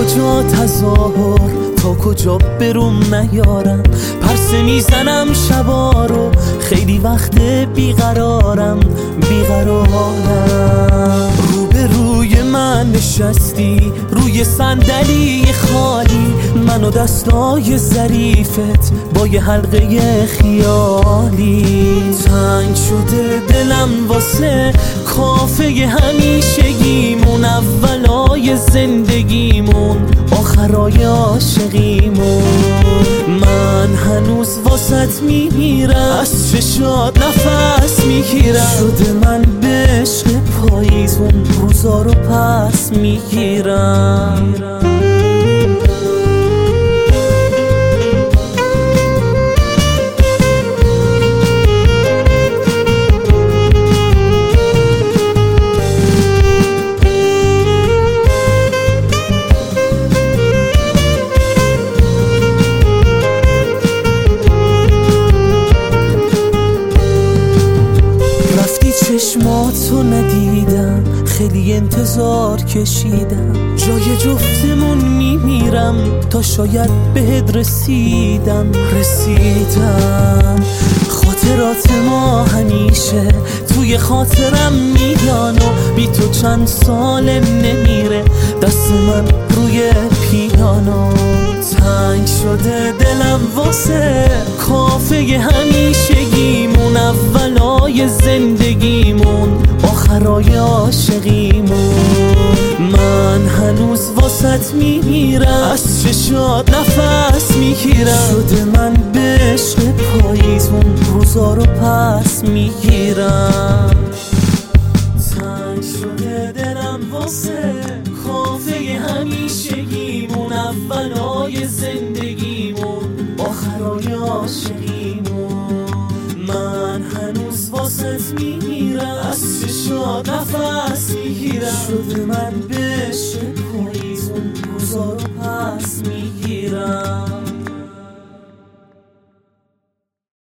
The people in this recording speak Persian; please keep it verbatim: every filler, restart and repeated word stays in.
کجا تظاهر، تا کجا بروم نیارم. پرسه میزنم شبا رو، خیلی وقت بیقرارم بیقرارم. رو به روی من نشستی روی صندلی خالی، من و دستای ظریفت با یه حلقه خیالی. تنگ شده دلم واسه کافه همیشگیمون، اولای زندگیمون آخرای عاشقیمون. من هنوز واسط میمیرم، از چشات نفس میگیرم. شده من به عشق پاییزون روزا رو پس میگیرم. چشماتو ندیدم، خیلی انتظار کشیدم. جای جفتمون میمیرم تا شاید بهت رسیدم رسیدم. خاطرات ما همیشه توی خاطرم میان و بی تو چند سالم نمیره دست من روی پیانو. تنگ شده دلم واسه کافه همیشگیمون، اولای زندگیمون آخرای عاشقیمون. من هنوز واسط میمیرم، از چشات نفس میگیرم. شده من به عشق پاییزون روزا رو پس میگیرم. تنگ شده دلم واسه کافه همیشگیمون، اولای زندگیمون آخرای عاشقیمون. من هنوز واسط میمیرم، از چشات نفس میگیرم. شده من به عشق پاییزون روزا رو پس میگیرم.